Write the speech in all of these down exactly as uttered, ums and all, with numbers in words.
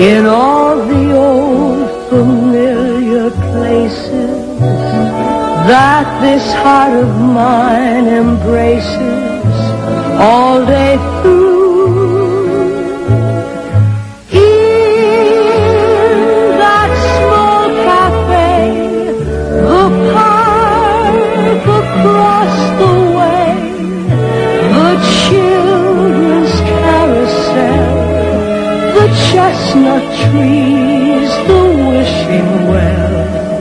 in all the old familiar places that this heart of mine embraces all day through. In that small cafe, the park across the way, the children's carousel, the chestnut trees, the wishing well,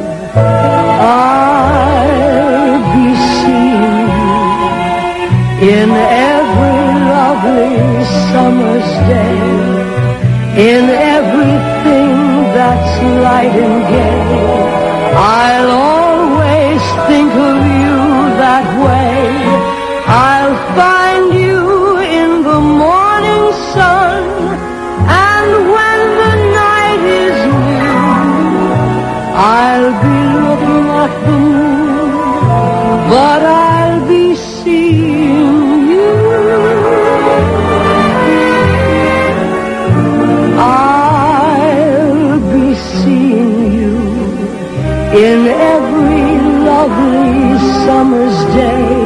I'll be seeing you in every lovely summer's day, in everything that's light and gay. I'll always think of you that way. I'll find you in the morning sun, and when the night is new, I'll be looking at the moon, but I'll be seeing you. I'll be seeing you in every lovely summer's day,